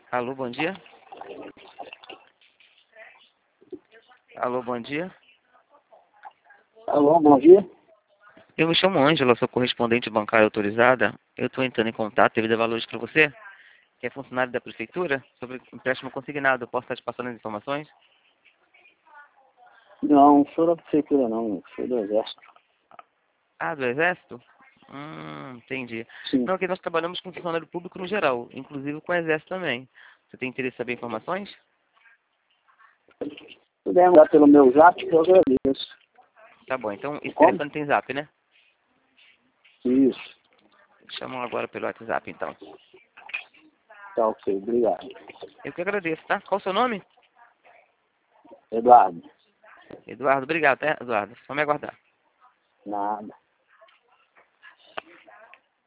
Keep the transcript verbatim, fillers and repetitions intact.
Alô, bom dia. Alô, bom dia. Alô, bom dia. Eu me chamo Ângela, sou correspondente bancária autorizada. Eu estou entrando em contato devido a valores para você, que é funcionário da prefeitura, sobre empréstimo consignado. Posso estar te passando as informações? Não, não sou da prefeitura não, sou do exército. Ah, do Exército? Hum, entendi. Sim. Não, aqui nós trabalhamos com funcionário público no geral, inclusive com o Exército também. Você tem interesse em saber informações? Se puder mandar pelo meu zap, eu agradeço. Tá bom, então esse Como? telefone tem zap, né? Isso. Chamam agora pelo WhatsApp, então. Tá ok, obrigado. Eu que agradeço, tá? Qual o seu nome? Eduardo. Eduardo, obrigado, tá, Eduardo? Só me aguardar. Nada.